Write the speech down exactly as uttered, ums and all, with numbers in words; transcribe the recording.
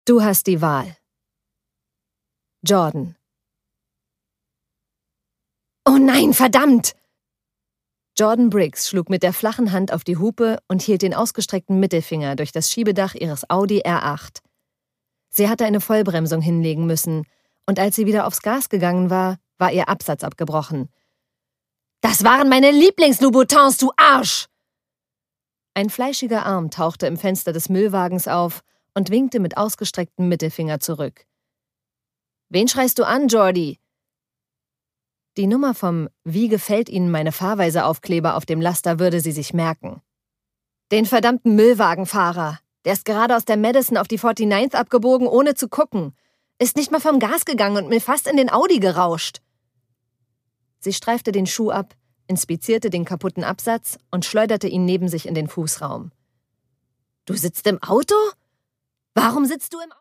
Du hast die Wahl. Jordan. Oh nein, verdammt! Jordan Briggs schlug mit der flachen Hand auf die Hupe und hielt den ausgestreckten Mittelfinger durch das Schiebedach ihres Audi R acht. Sie hatte eine Vollbremsung hinlegen müssen, und als sie wieder aufs Gas gegangen war, war ihr Absatz abgebrochen. Das waren meine Lieblings-Louboutins, du Arsch! Ein fleischiger Arm tauchte im Fenster des Müllwagens auf und winkte mit ausgestrecktem Mittelfinger zurück. »Wen schreist du an, Jordi?« Die Nummer vom »Wie gefällt Ihnen meine Fahrweise«-Aufkleber auf dem Laster würde sie sich merken. »Den verdammten Müllwagenfahrer. Der ist gerade aus der Madison auf die forty-ninth abgebogen, ohne zu gucken. Ist nicht mal vom Gas gegangen und mir fast in den Audi gerauscht.« Sie streifte den Schuh ab, inspizierte den kaputten Absatz und schleuderte ihn neben sich in den Fußraum. »Du sitzt im Auto? Warum sitzt du im Auto?«